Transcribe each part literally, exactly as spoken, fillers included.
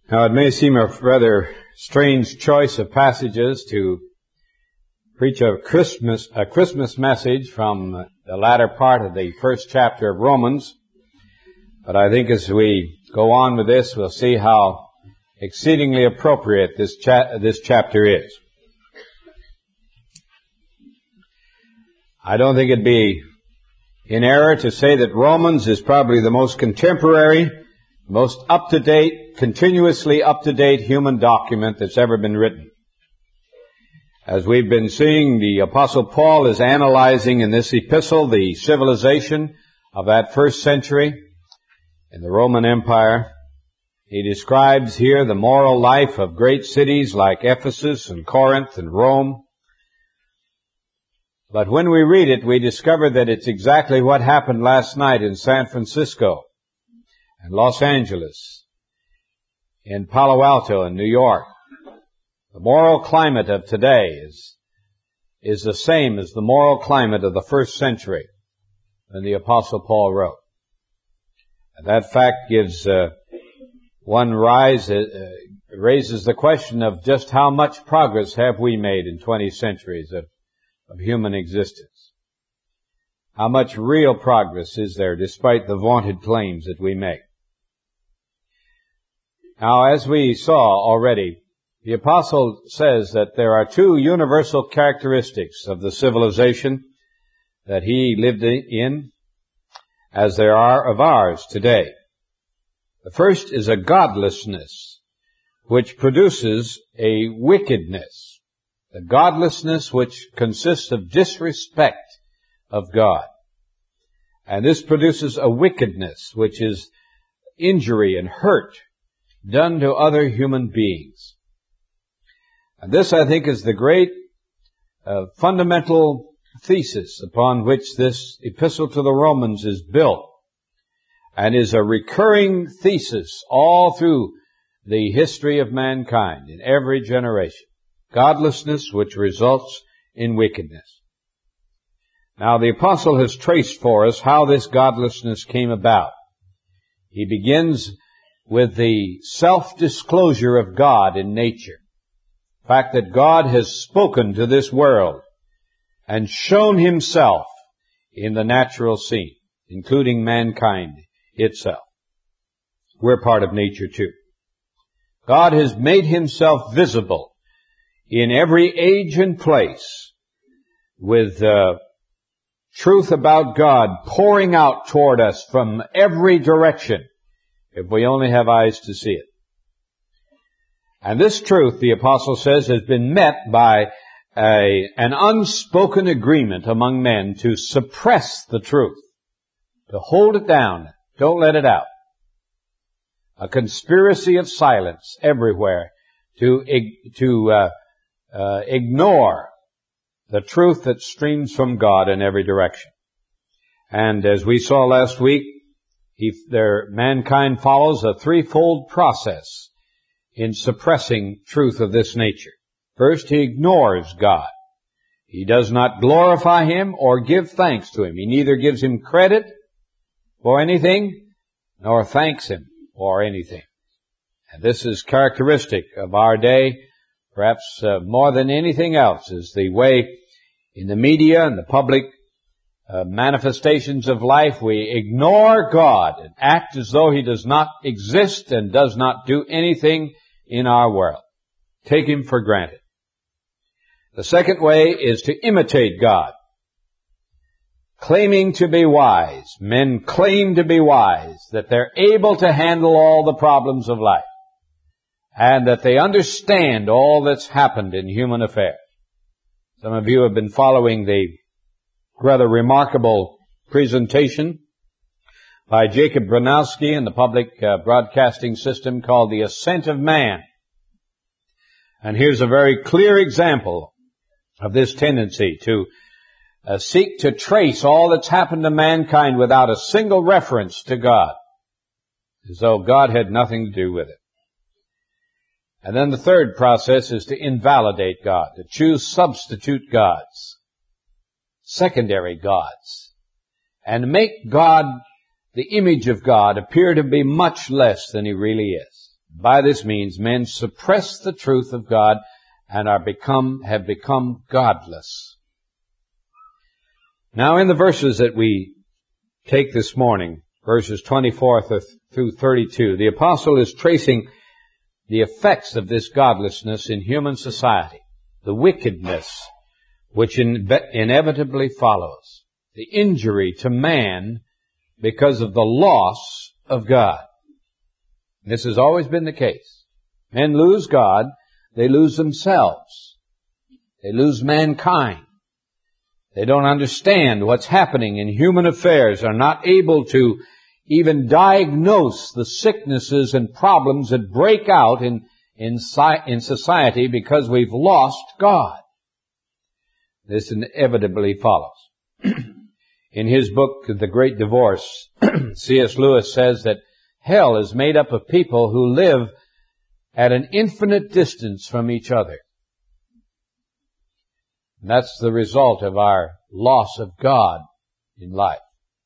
Now, it may seem a rather strange choice of passages to preach a Christmas, a Christmas message from the latter part of the first chapter of Romans, but I think as we go on with this, we'll see how exceedingly appropriate this cha- this chapter is. I don't think it'd be in error to say that Romans is probably the most contemporary, most up-to-date, continuously up-to-date human document that's ever been written. As we've been seeing, the Apostle Paul is analyzing in this epistle the civilization of that first century in the Roman Empire. He describes here the moral life of great cities like Ephesus and Corinth and Rome. But when we read it, we discover that it's exactly what happened last night in San Francisco and Los Angeles, in Palo Alto and New York. The moral climate of today is, is the same as the moral climate of the first century when the Apostle Paul wrote. And that fact gives uh, one rise, uh, raises the question of just how much progress have we made in twenty centuries of, of human existence. How much real progress is there despite the vaunted claims that we make? Now, as we saw already, the apostle says that there are two universal characteristics of the civilization that he lived in, as there are of ours today. The first is a godlessness, which produces a wickedness. The godlessness which consists of disrespect of God. And this produces a wickedness, which is injury and hurt done to other human beings. And this, I think, is the great uh, fundamental thesis upon which this epistle to the Romans is built, and is a recurring thesis all through the history of mankind in every generation. Godlessness which results in wickedness. Now, the apostle has traced for us how this godlessness came about. He begins with the self-disclosure of God in nature. The fact that God has spoken to this world and shown himself in the natural scene, including mankind itself. We're part of nature too. God has made himself visible in every age and place with uh, truth about God pouring out toward us from every direction, if we only have eyes to see it. And this truth, the apostle says, has been met by a, an unspoken agreement among men to suppress the truth, to hold it down, don't let it out. A conspiracy of silence everywhere to, to uh, uh, ignore the truth that streams from God in every direction. And as we saw last week, He, their, mankind follows a threefold process in suppressing truth of this nature. First, he ignores God. He does not glorify him or give thanks to him. He neither gives him credit for anything nor thanks him for anything. And this is characteristic of our day, perhaps uh, more than anything else, is the way in the media and the public Uh, manifestations of life, we ignore God and act as though he does not exist and does not do anything in our world. Take him for granted. The second way is to imitate God. Claiming to be wise. Men claim to be wise, that they're able to handle all the problems of life, and that they understand all that's happened in human affairs. Some of you have been following the rather remarkable presentation by Jacob Bronowski in the public uh, broadcasting system called The Ascent of Man. And here's a very clear example of this tendency to uh, seek to trace all that's happened to mankind without a single reference to God, as though God had nothing to do with it. And then the third process is to invalidate God, to choose substitute gods, secondary gods, and make God, the image of God, appear to be much less than he really is. By this means, men suppress the truth of God and are become, have become godless. Now, in the verses that we take this morning, verses twenty-four through thirty-two, the apostle is tracing the effects of this godlessness in human society, the wickedness which in, inevitably follows, the injury to man because of the loss of God. This has always been the case. Men lose God, they lose themselves. They lose mankind. They don't understand what's happening in human affairs, are not able to even diagnose the sicknesses and problems that break out in, in, in society because we've lost God. This inevitably follows. In his book, The Great Divorce, C S Lewis says that hell is made up of people who live at an infinite distance from each other. And that's the result of our loss of God in life.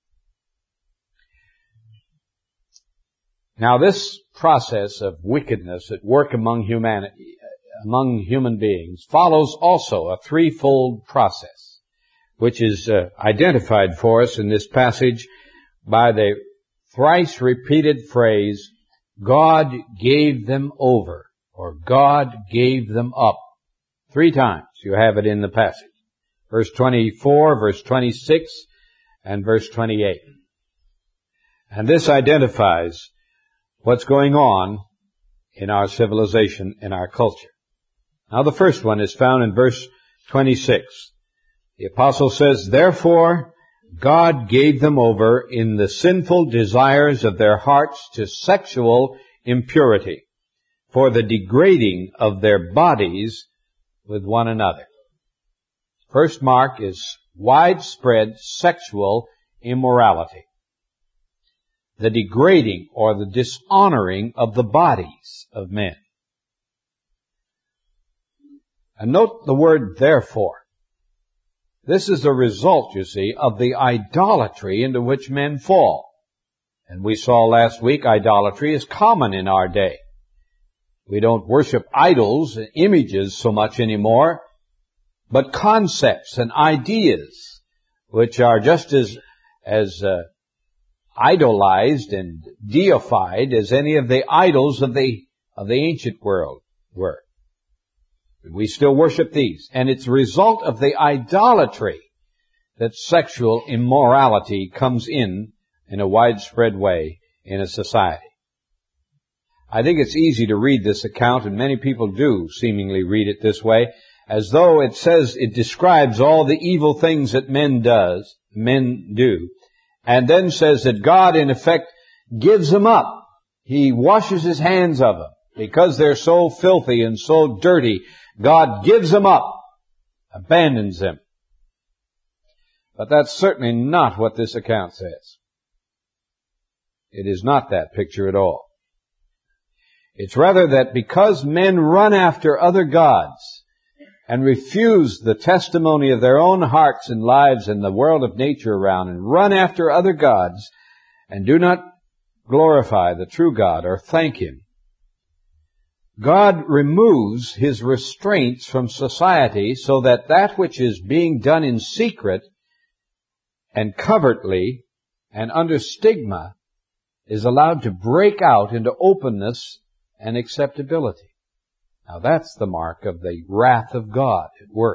Now, this process of wickedness at work among humanity, among human beings, follows also a threefold process, which is uh, identified for us in this passage by the thrice repeated phrase, God gave them over, or God gave them up. Three times you have it in the passage. Verse twenty-four, verse twenty-six, and verse twenty-eight. And this identifies what's going on in our civilization, in our culture. Now the first one is found in verse twenty-six. The apostle says, therefore God gave them over in the sinful desires of their hearts to sexual impurity, for the degrading of their bodies with one another. First mark is widespread sexual immorality. The degrading or the dishonoring of the bodies of men. And note the word therefore. This is a result, you see, of the idolatry into which men fall. And we saw last week idolatry is common in our day. We don't worship idols and images so much anymore, but concepts and ideas which are just as, as uh, idolized and deified as any of the idols of the, of the ancient world were. We still worship these. And it's a result of the idolatry that sexual immorality comes in in a widespread way in a society. I think it's easy to read this account, and many people do seemingly read it this way, as though it says, it describes all the evil things that men does, men do, and then says that God, in effect, gives them up. He washes his hands of them because they're so filthy and so dirty. God gives them up, abandons them. But that's certainly not what this account says. It is not that picture at all. It's rather that because men run after other gods and refuse the testimony of their own hearts and lives and the world of nature around, and run after other gods and do not glorify the true God or thank him, God removes his restraints from society so that that which is being done in secret and covertly and under stigma is allowed to break out into openness and acceptability. Now that's the mark of the wrath of God at work.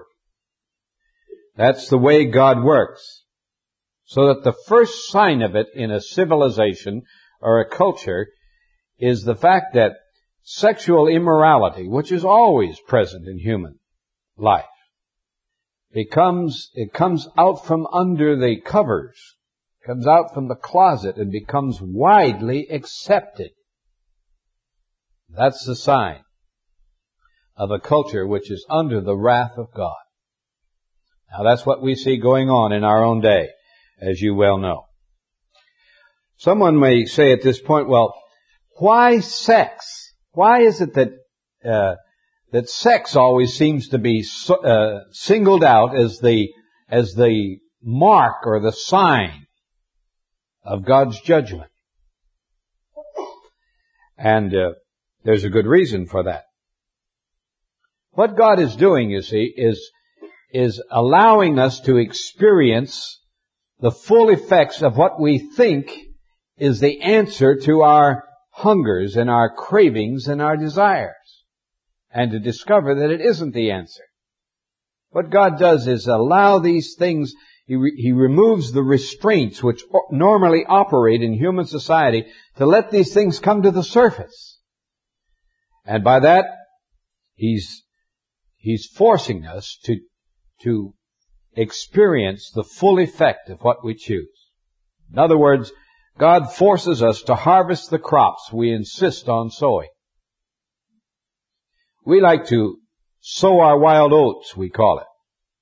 That's the way God works. So that the first sign of it in a civilization or a culture is the fact that sexual immorality, which is always present in human life, becomes, it comes out from under the covers, comes out from the closet and becomes widely accepted. That's the sign of a culture which is under the wrath of God. Now that's what we see going on in our own day, as you well know. Someone may say at this point, well, why sex? Why is it that uh, that sex always seems to be so, uh, singled out as the as the mark or the sign of God's judgment? And uh, There's a good reason for that. What God is doing, you see, is, is allowing us to experience the full effects of what we think is the answer to our hungers and our cravings and our desires, and to discover that it isn't the answer. What God does is allow these things, He, re, he removes the restraints which normally operate in human society to let these things come to the surface. And by that, He's, He's forcing us to, to experience the full effect of what we choose. In other words, God forces us to harvest the crops we insist on sowing. We like to sow our wild oats, we call it.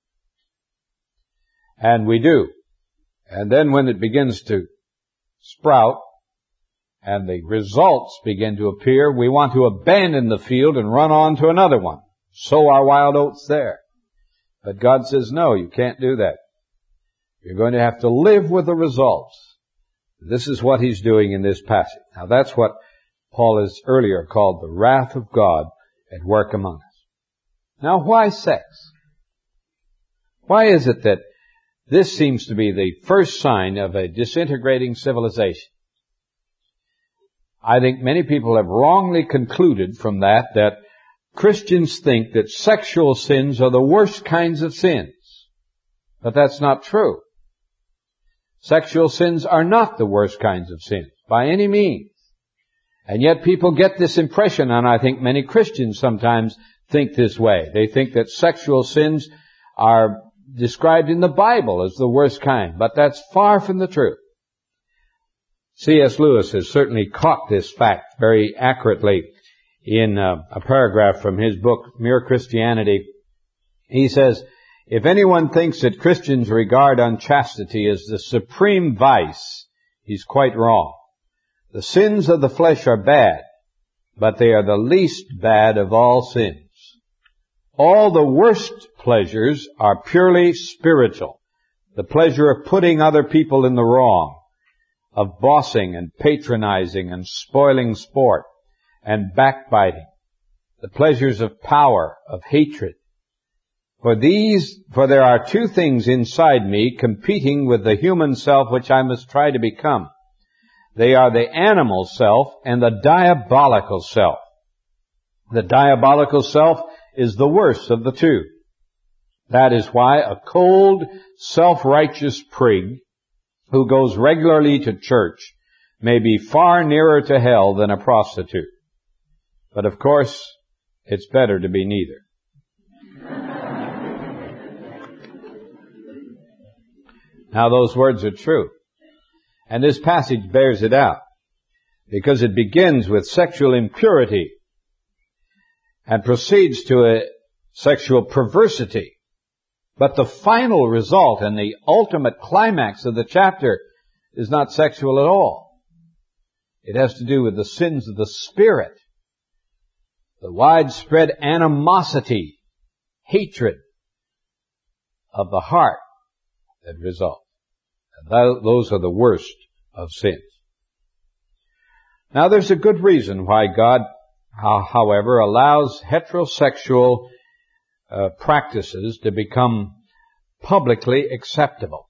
And we do. And then when it begins to sprout and the results begin to appear, we want to abandon the field and run on to another one. Sow our wild oats there. But God says, no, you can't do that. You're going to have to live with the results. This is what He's doing in this passage. Now that's what Paul has earlier called the wrath of God at work among us. Now why sex? Why is it that this seems to be the first sign of a disintegrating civilization? I think many people have wrongly concluded from that that Christians think that sexual sins are the worst kinds of sins. But that's not true. Sexual sins are not the worst kinds of sins, by any means. And yet people get this impression, and I think many Christians sometimes think this way. They think that sexual sins are described in the Bible as the worst kind, but that's far from the truth. C S Lewis has certainly caught this fact very accurately in uh, a paragraph from his book, Mere Christianity. He says, if anyone thinks that Christians regard unchastity as the supreme vice, he's quite wrong. The sins of the flesh are bad, but they are the least bad of all sins. All the worst pleasures are purely spiritual. The pleasure of putting other people in the wrong, of bossing and patronizing and spoiling sport and backbiting, the pleasures of power, of hatred. For these, for there are two things inside me competing with the human self which I must try to become. They are the animal self and the diabolical self. The diabolical self is the worst of the two. That is why a cold, self-righteous prig who goes regularly to church may be far nearer to hell than a prostitute. But of course, it's better to be neither. Now those words are true. And this passage bears it out, because it begins with sexual impurity and proceeds to a sexual perversity. But the final result and the ultimate climax of the chapter is not sexual at all. It has to do with the sins of the spirit, the widespread animosity, hatred of the heart that result. And those are the worst of sins. Now there's a good reason why God, however, allows heterosexual uh, practices to become publicly acceptable.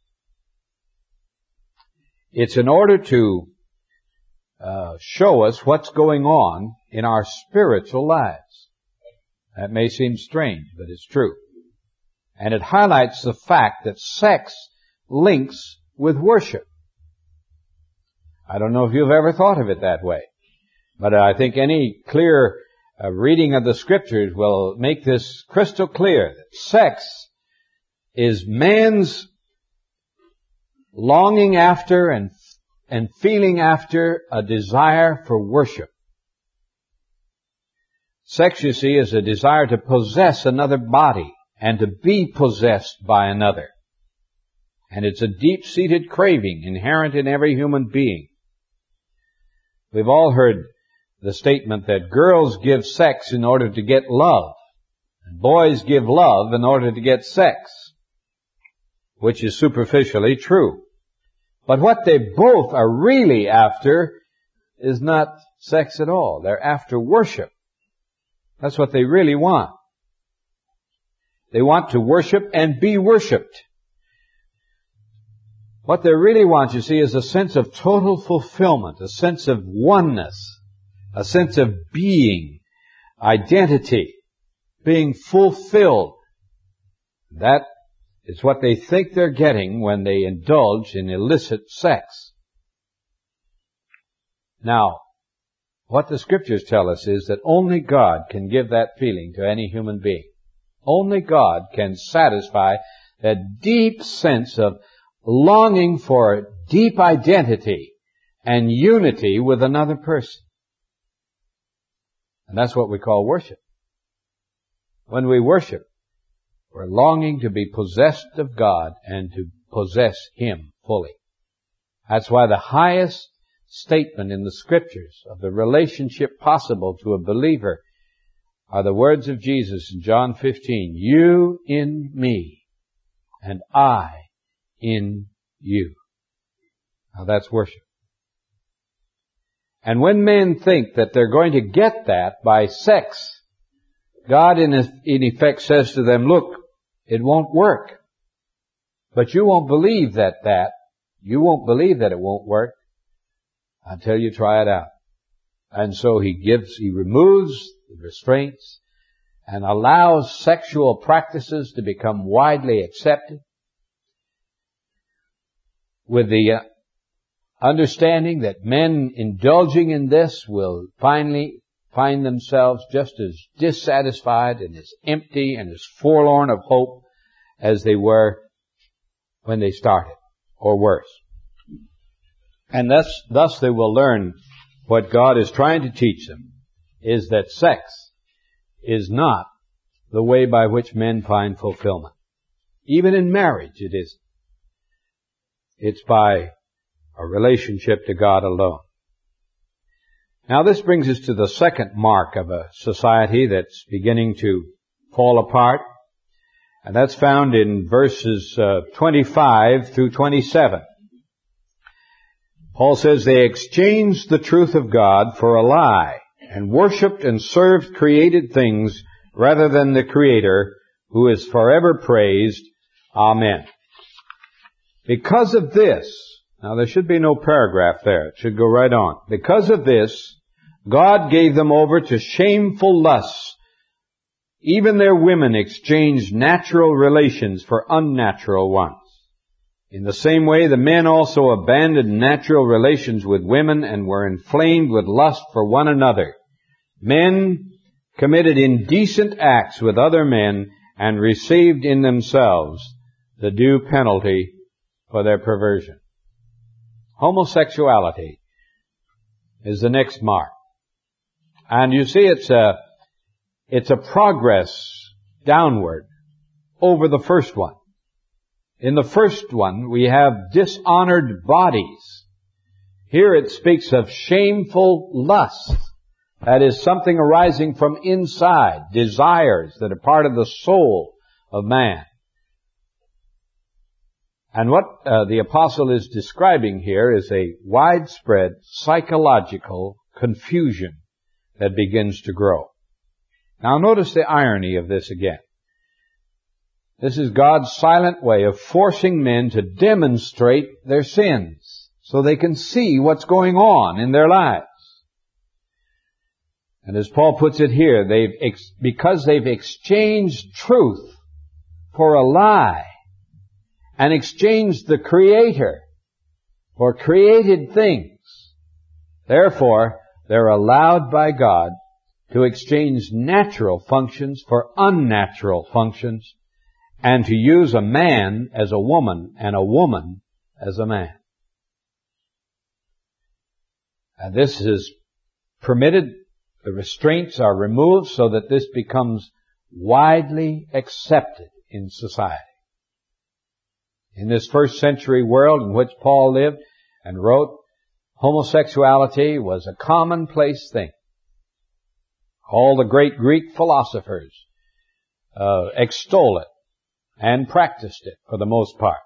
It's in order to uh, show us what's going on in our spiritual lives. That may seem strange, but it's true. And it highlights the fact that sex links with worship. I don't know if you've ever thought of it that way, but I think any clear uh, reading of the Scriptures will make this crystal clear that sex is man's longing after and and feeling after a desire for worship. Sex, you see, is a desire to possess another body and to be possessed by another. And it's a deep-seated craving inherent in every human being. We've all heard the statement that girls give sex in order to get love, and boys give love in order to get sex, which is superficially true. But what they both are really after is not sex at all. They're after worship. That's what they really want. They want to worship and be worshipped. What they really want, you see, is a sense of total fulfillment, a sense of oneness, a sense of being, identity, being fulfilled. That is what they think they're getting when they indulge in illicit sex. Now, what the Scriptures tell us is that only God can give that feeling to any human being. Only God can satisfy that deep sense of longing for deep identity and unity with another person. And that's what we call worship. When we worship, we're longing to be possessed of God and to possess Him fully. That's why the highest statement in the Scriptures of the relationship possible to a believer are the words of Jesus in John fifteen, "You in me, and I in you." Now that's worship. And when men think that they're going to get that by sex, God in, in effect says to them, look, it won't work. But you won't believe that that, you won't believe that it won't work until you try it out. And so He gives, He removes the restraints and allows sexual practices to become widely accepted with the uh, understanding that men indulging in this will finally find themselves just as dissatisfied and as empty and as forlorn of hope as they were when they started, or worse. And thus, thus they will learn what God is trying to teach them, is that sex is not the way by which men find fulfillment. Even in marriage it isn't. It's by a relationship to God alone. Now this brings us to the second mark of a society that's beginning to fall apart, and that's found in verses uh, twenty-five through twenty-seven. Paul says, "They exchanged the truth of God for a lie, and worshipped and served created things rather than the Creator, who is forever praised. Amen." Because of this, now there should be no paragraph there, it should go right on. Because of this, God gave them over to shameful lusts. Even their women exchanged natural relations for unnatural ones. In the same way, the men also abandoned natural relations with women and were inflamed with lust for one another. Men committed indecent acts with other men and received in themselves the due penalty for their perversion. Homosexuality is the next mark. And you see, it's a, it's a progress downward over the first one. In the first one, we have dishonored bodies. Here it speaks of shameful lust. That is something arising from inside, desires that are part of the soul of man. And what uh, the apostle is describing here is a widespread psychological confusion that begins to grow. Now notice the irony of this again. This is God's silent way of forcing men to demonstrate their sins so they can see what's going on in their lives. And as Paul puts it here, they've ex- because they've exchanged truth for a lie and exchanged the Creator for created things. Therefore, they're allowed by God to exchange natural functions for unnatural functions and to use a man as a woman and a woman as a man. And this is permitted. The restraints are removed so that this becomes widely accepted in society. In this first century world in which Paul lived and wrote, homosexuality was a commonplace thing. All the great Greek philosophers uh, extol it and practiced it for the most part,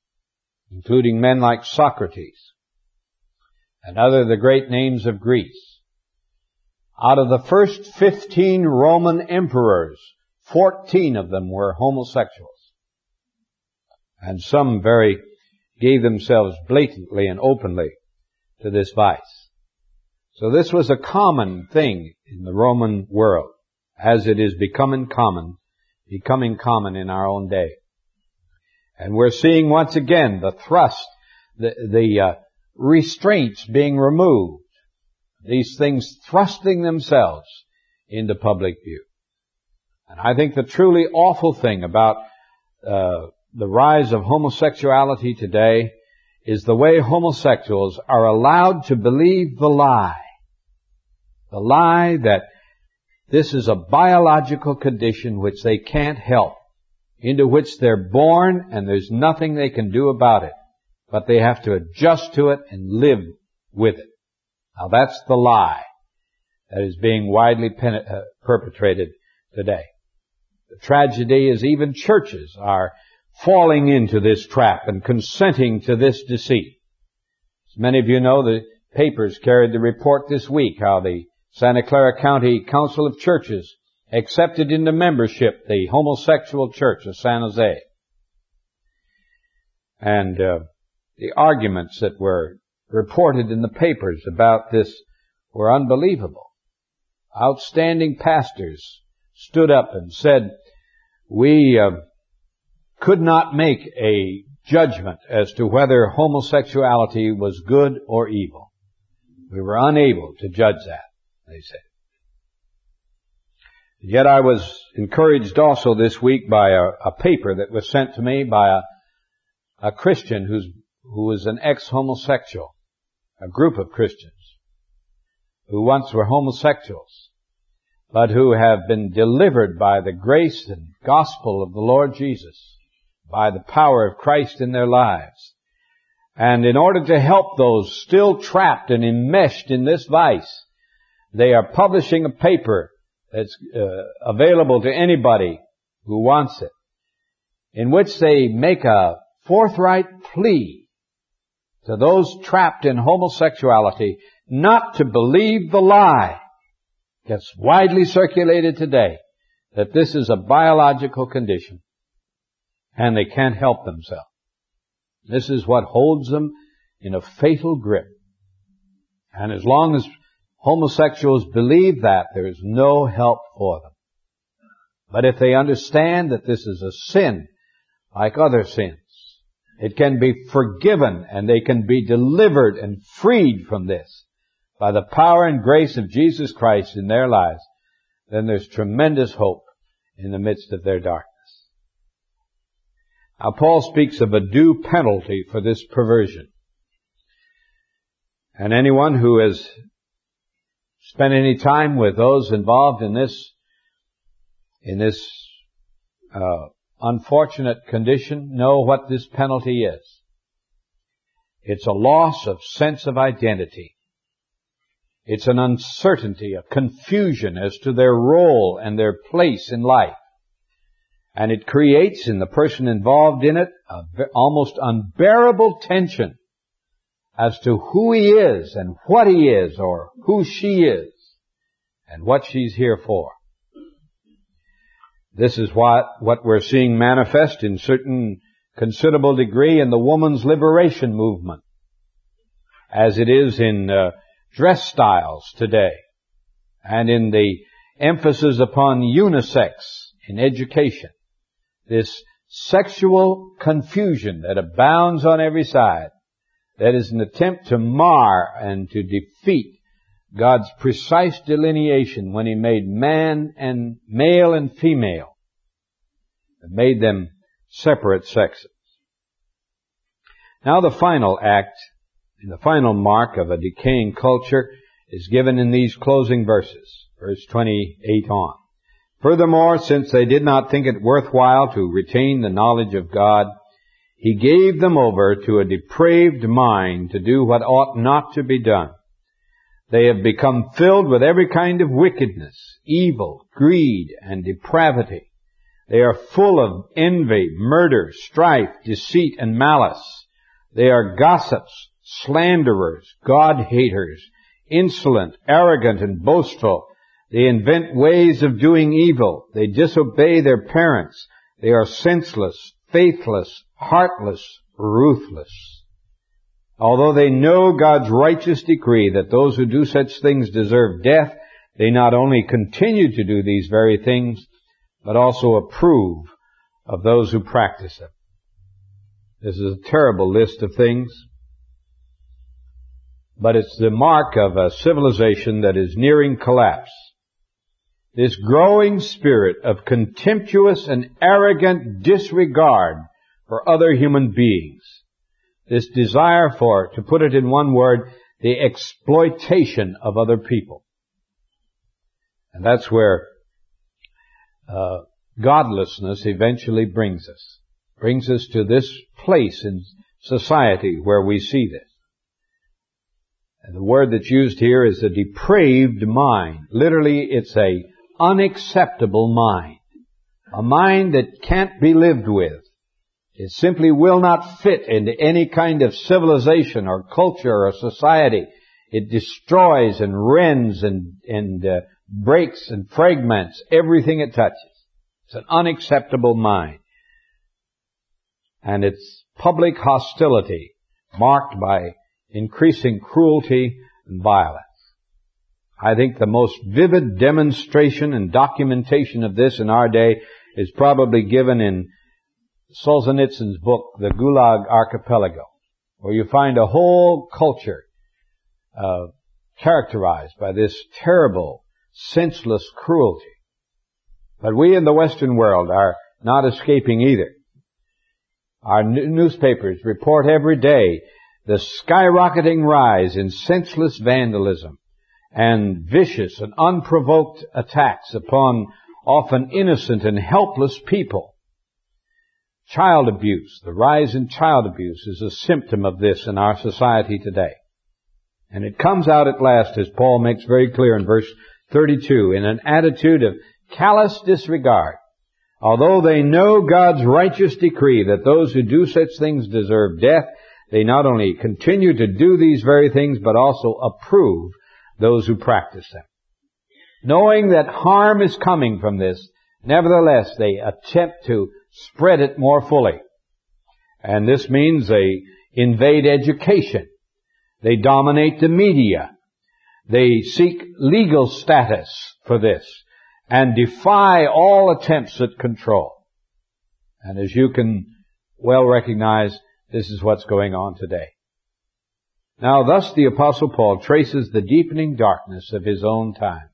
including men like Socrates and other of the great names of Greece. Out of the first fifteen Roman emperors, fourteen of them were homosexuals. And some very gave themselves blatantly and openly to this vice. So this was a common thing in the Roman world, as it is becoming common, becoming common in our own day. And we're seeing once again the thrust, the, the uh, restraints being removed, these things thrusting themselves into public view. And I think the truly awful thing about uh, the rise of homosexuality today is the way homosexuals are allowed to believe the lie. The lie that this is a biological condition which they can't help, into which they're born and there's nothing they can do about it, but they have to adjust to it and live with it. Now that's the lie that is being widely pen- uh, perpetrated today. The tragedy is even churches are falling into this trap and consenting to this deceit. As many of you know, the papers carried the report this week how the Santa Clara County Council of Churches accepted into membership the homosexual church of San Jose. And uh, the arguments that were reported in the papers about this were unbelievable. Outstanding pastors stood up and said, we uh, could not make a judgment as to whether homosexuality was good or evil. We were unable to judge that, they said. Yet I was encouraged also this week by a, a paper that was sent to me by a, a Christian who's, who was an ex-homosexual, a group of Christians who once were homosexuals, but who have been delivered by the grace and gospel of the Lord Jesus, by the power of Christ in their lives. And in order to help those still trapped and enmeshed in this vice, they are publishing a paper that's uh, available to anybody who wants it, in which they make a forthright plea to those trapped in homosexuality not to believe the lie that's widely circulated today, that this is a biological condition and they can't help themselves. This is what holds them in a fatal grip. And as long as homosexuals believe that, there is no help for them. But if they understand that this is a sin, like other sins, it can be forgiven and they can be delivered and freed from this by the power and grace of Jesus Christ in their lives, then there's tremendous hope in the midst of their darkness. Now, Paul speaks of a due penalty for this perversion. And anyone who has spent any time with those involved in this, in this uh, unfortunate condition, know what this penalty is. It's a loss of sense of identity. It's an uncertainty, a confusion as to their role and their place in life. And it creates in the person involved in it a almost unbearable tension as to who he is and what he is, or who she is and what she's here for. This is what, what we're seeing manifest in certain considerable degree in the woman's liberation movement, as it is in uh, dress styles today, and in the emphasis upon unisex in education. This sexual confusion that abounds on every side, that is an attempt to mar and to defeat God's precise delineation when He made man and male and female, and made them separate sexes. Now the final act, the final mark of a decaying culture is given in these closing verses, verse twenty-eight on. Furthermore, since they did not think it worthwhile to retain the knowledge of God, He gave them over to a depraved mind to do what ought not to be done. They have become filled with every kind of wickedness, evil, greed, and depravity. They are full of envy, murder, strife, deceit, and malice. They are gossips, slanderers, God-haters, insolent, arrogant, and boastful. They invent ways of doing evil. They disobey their parents. They are senseless, faithless, heartless, ruthless. Although they know God's righteous decree that those who do such things deserve death, they not only continue to do these very things, but also approve of those who practice them. This is a terrible list of things, but it's the mark of a civilization that is nearing collapse. This growing spirit of contemptuous and arrogant disregard for other human beings. This desire for, to put it in one word, the exploitation of other people. And that's where uh, godlessness eventually brings us. Brings us to this place in society where we see this. And the word that's used here is a depraved mind. Literally, it's a unacceptable mind. A mind that can't be lived with. It simply will not fit into any kind of civilization or culture or society. It destroys and rends and, and uh, breaks and fragments everything it touches. It's an unacceptable mind. And it's public hostility marked by increasing cruelty and violence. I think the most vivid demonstration and documentation of this in our day is probably given in Solzhenitsyn's book, The Gulag Archipelago, where you find a whole culture uh, characterized by this terrible, senseless cruelty. But we in the Western world are not escaping either. Our n- newspapers report every day the skyrocketing rise in senseless vandalism and vicious and unprovoked attacks upon often innocent and helpless people. Child abuse, the rise in child abuse is a symptom of this in our society today. And it comes out at last, as Paul makes very clear in verse thirty-two, in an attitude of callous disregard. Although they know God's righteous decree that those who do such things deserve death, they not only continue to do these very things, but also approve those who practice them. Knowing that harm is coming from this, nevertheless, they attempt to spread it more fully. And this means they invade education. They dominate the media. They seek legal status for this and defy all attempts at control. And as you can well recognize, this is what's going on today. Now, thus the Apostle Paul traces the deepening darkness of his own time.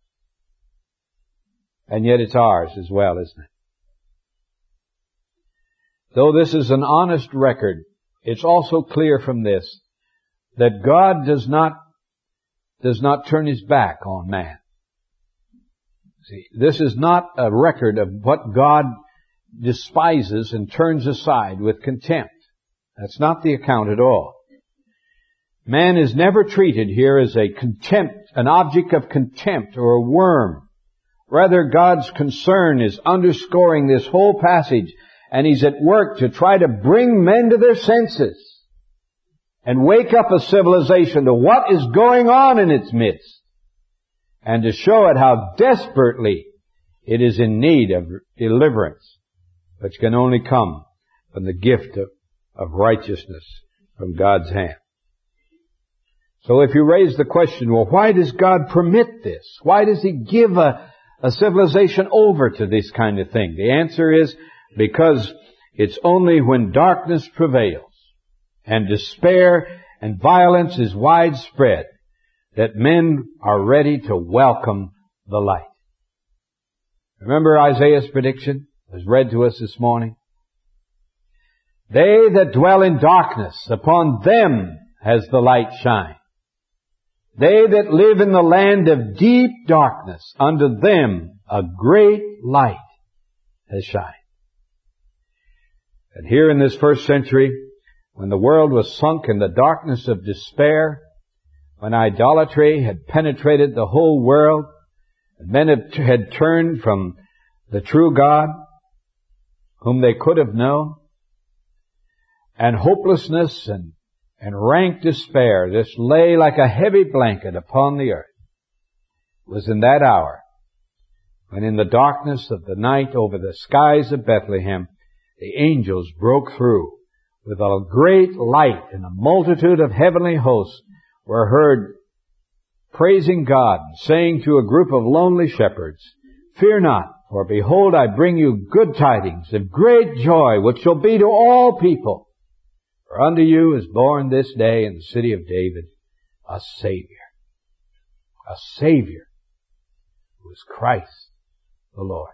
And yet it's ours as well, isn't it? Though this is an honest record, it's also clear from this that God does not, does not turn his back on man. See, this is not a record of what God despises and turns aside with contempt. That's not the account at all. Man is never treated here as a contempt, an object of contempt or a worm. Rather, God's concern is underscoring this whole passage, and he's at work to try to bring men to their senses and wake up a civilization to what is going on in its midst, and to show it how desperately it is in need of deliverance, which can only come from the gift of, of righteousness from God's hand. So if you raise the question, well, why does God permit this? Why does he give a, a civilization over to this kind of thing? The answer is because it's only when darkness prevails and despair and violence is widespread that men are ready to welcome the light. Remember Isaiah's prediction? It was read to us this morning. They that dwell in darkness, upon them has the light shined. They that live in the land of deep darkness, unto them a great light has shined. And here in this first century, when the world was sunk in the darkness of despair, when idolatry had penetrated the whole world, and men had turned from the true God, whom they could have known, and hopelessness and and rank despair just lay like a heavy blanket upon the earth. It was in that hour when in the darkness of the night over the skies of Bethlehem, the angels broke through with a great light, and a multitude of heavenly hosts were heard praising God, saying to a group of lonely shepherds, "Fear not, for behold, I bring you good tidings of great joy, which shall be to all people. For unto you is born this day in the city of David a Savior, a Savior, who is Christ the Lord."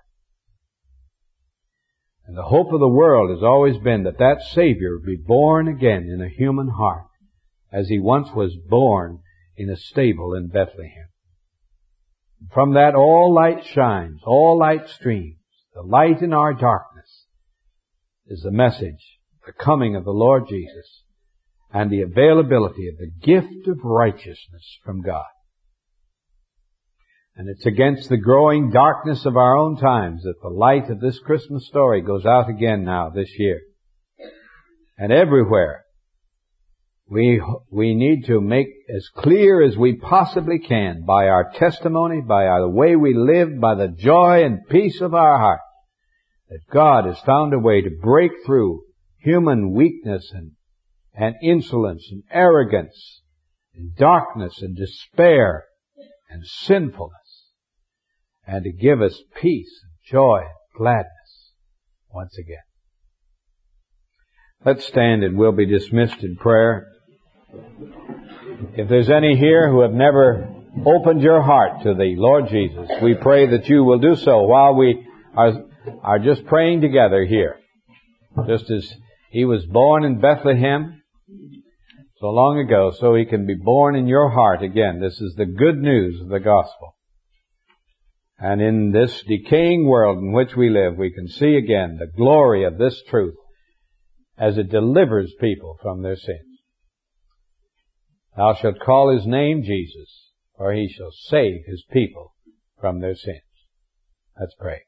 And the hope of the world has always been that that Savior would be born again in a human heart, as He once was born in a stable in Bethlehem. From that all light shines, all light streams. The light in our darkness is the message, the coming of the Lord Jesus, and the availability of the gift of righteousness from God. And it's against the growing darkness of our own times that the light of this Christmas story goes out again now this year. And everywhere, we we need to make as clear as we possibly can by our testimony, by our, the way we live, by the joy and peace of our heart, that God has found a way to break through human weakness and, and insolence and arrogance and darkness and despair and sinfulness, and to give us peace and joy and gladness once again. Let's stand and we'll be dismissed in prayer. If there's any here who have never opened your heart to the Lord Jesus, we pray that you will do so while we are, are just praying together here. Just as He was born in Bethlehem so long ago, so He can be born in your heart again. This is the good news of the gospel. And in this decaying world in which we live, we can see again the glory of this truth as it delivers people from their sins. Thou shalt call His name Jesus, for He shall save His people from their sins. Let's pray.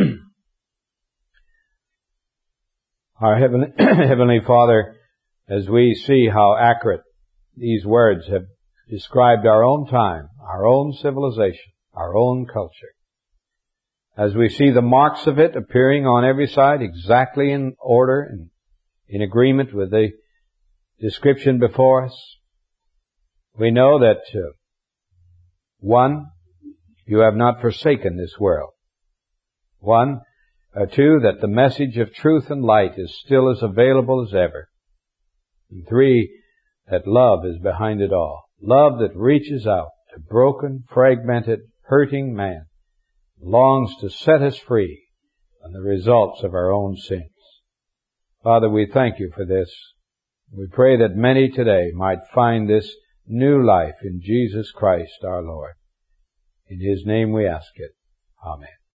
Our Heavenly, Heavenly Father, as we see how accurate these words have described our own time, our own civilization, our own culture, as we see the marks of it appearing on every side exactly in order and in agreement with the description before us, we know that, uh, one, you have not forsaken this world. One, uh, two, that the message of truth and light is still as available as ever. And three, that love is behind it all. Love that reaches out to broken, fragmented, hurting man, longs to set us free from the results of our own sins. Father, we thank you for this. We pray that many today might find this new life in Jesus Christ our Lord. In His name we ask it. Amen.